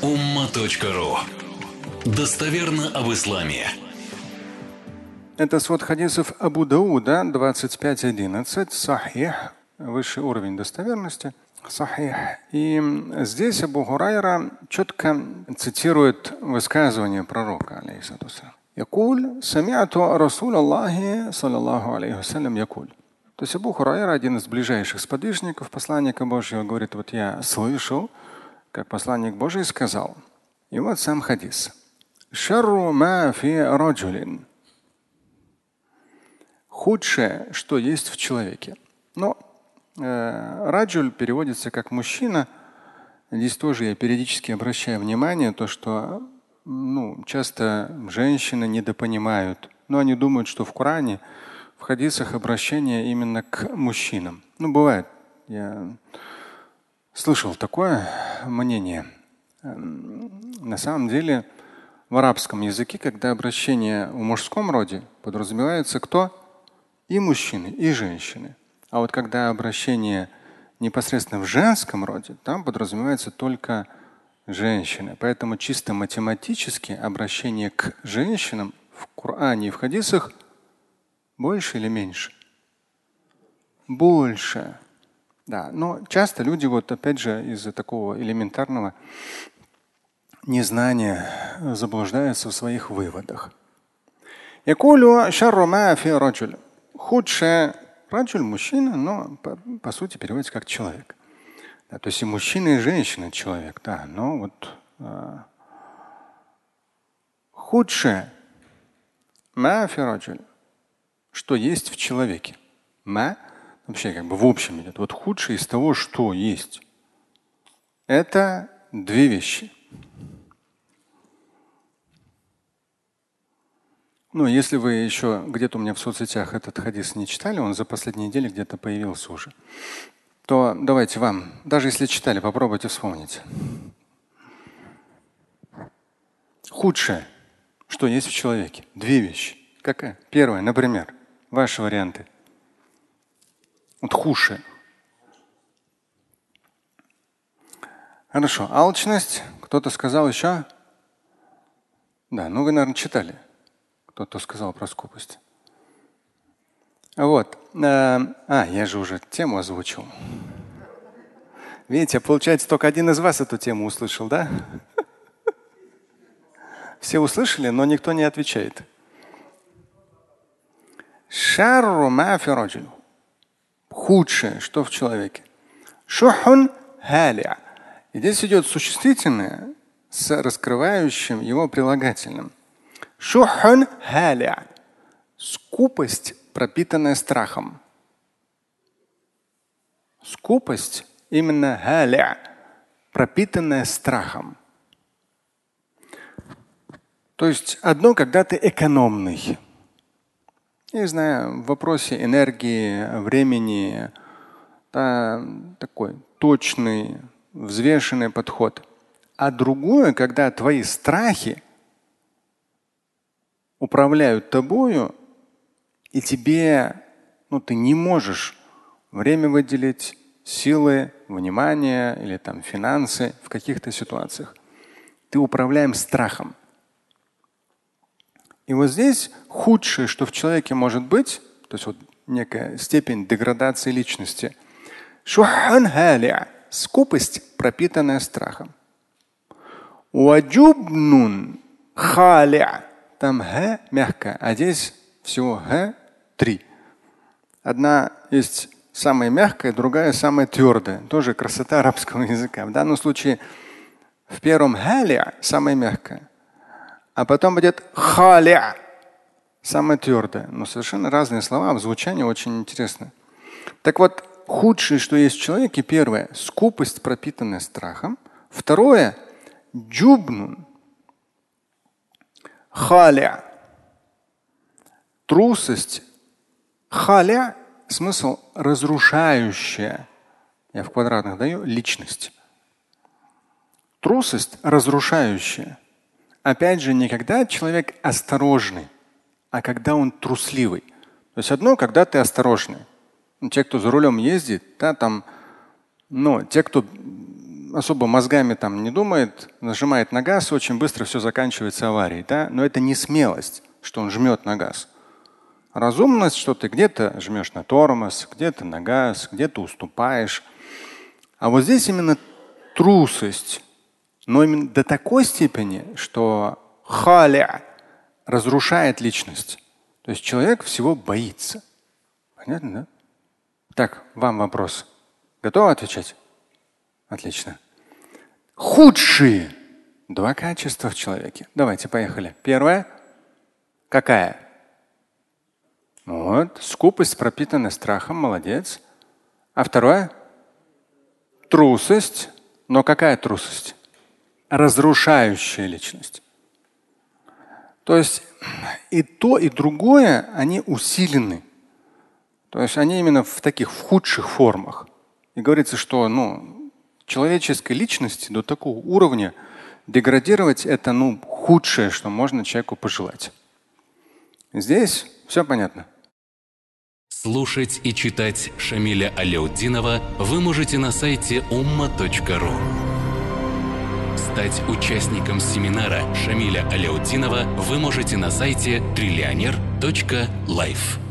umma.ru. Достоверно об исламе. Это свод хадисов Абу Дауда 25:11. Сахих. Высший уровень достоверности. Сахих. И здесь Абу Хурайра четко цитирует высказывание пророка, алейхиссалату вассалям. Якуль сами'ату Расулаллахи саллаллаху алейхи вассалям якуль. То есть Абу Хурайра, один из ближайших сподвижников посланника Божьего, говорит: вот я слышал, как посланник Божий сказал. И вот сам хадис. Шарру ма фи раджулин. Худшее, что есть в человеке. Но раджуль переводится как мужчина. Здесь тоже я периодически обращаю внимание, то, что часто женщины недопонимают. Но они думают, что в Коране, в хадисах обращение именно к мужчинам. Бывает. Я слышал такое мнение. На самом деле в арабском языке, когда обращение в мужском роде, подразумевается кто? И мужчины, и женщины. А вот когда обращение непосредственно в женском роде, там подразумевается только женщины. Поэтому чисто математически обращение к женщинам в Коране и в хадисах больше или меньше? Больше. Да, но часто люди, опять же, из-за такого элементарного незнания заблуждаются в своих выводах. Худшее раджуль мужчина, но по сути переводится как человек. Да, то есть и мужчина, и женщина человек. Да, но худшее что есть в человеке. Вообще в общем идет. Вот худшее из того, что есть. Это две вещи. Если вы еще где-то у меня в соцсетях этот хадис не читали, он за последние недели где-то появился уже, то давайте вам, даже если читали, попробуйте вспомнить. Худшее, что есть в человеке. Две вещи. Какая? Первая, например, ваши варианты. Худшее. Хорошо. Алчность. Кто-то сказал еще? Да, вы, наверное, читали. Кто-то сказал про скупость. Я же уже тему озвучил. Видите, получается, только один из вас эту тему услышал, да? Все услышали, но никто не отвечает. Шарру ма фи раджуль. Худшее, что в человеке. Шухун халя. И здесь идет существительное с раскрывающим его прилагательным. Шухун халя. Скупость, пропитанная страхом. Скупость именно халя, пропитанная страхом. То есть одно, когда ты экономный. Я знаю, в вопросе энергии, времени, такой точный, взвешенный подход. А другое, когда твои страхи управляют тобою, и тебе, ты не можешь время выделить, силы, внимание или финансы в каких-то ситуациях. Ты управляем страхом. И здесь худшее, что в человеке может быть, то есть некая степень деградации личности. Шухун халя. Скупость, пропитанная страхом. Ваджубнун халя. Там х мягкая, а здесь всего х 3. Одна есть самая мягкая, другая самая твердая. Тоже красота арабского языка. В данном случае в первом халя самая мягкая. А потом будет халя, самое твердое. Но совершенно разные слова, в звучании очень интересно. Так вот, худшее, что есть в человеке, первое – скупость, пропитанная страхом. Второе – джубнун, халя, трусость. Халя – смысл разрушающая. Я в квадратных даю личность. Трусость разрушающая. Опять же, не когда человек осторожный, а когда он трусливый. То есть одно, когда ты осторожный. Те, кто за рулем ездит, те, кто особо мозгами там не думает, нажимает на газ, очень быстро все заканчивается аварией. Да? Но это не смелость, что он жмет на газ. Разумность, что ты где-то жмешь на тормоз, где-то на газ, где-то уступаешь. А вот здесь именно трусость. Но именно до такой степени, что халя разрушает личность. То есть человек всего боится. Понятно, да? Так, вам вопрос. Готовы отвечать? Отлично. Худшие два качества в человеке. Давайте, поехали. Первое. Какая? Вот. Скупость, пропитанная страхом. Молодец. А второе? Трусость. Но какая трусость? Разрушающая личность. То есть и то, и другое, они усилены. То есть они именно в таких в худших формах. И говорится, что человеческой личности до такого уровня деградировать это худшее, что можно человеку пожелать. Здесь все понятно. Слушать и читать Шамиля Аляутдинова вы можете на сайте umma.ru. Стать участником семинара Шамиля Аляутдинова вы можете на сайте trillioner.life.